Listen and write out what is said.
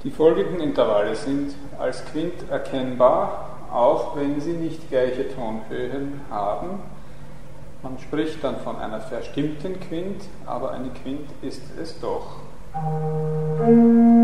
Die folgenden Intervalle sind als Quint erkennbar, auch wenn sie nicht gleiche Tonhöhen haben. Man spricht dann von einer verstimmten Quint, aber eine Quint ist es doch.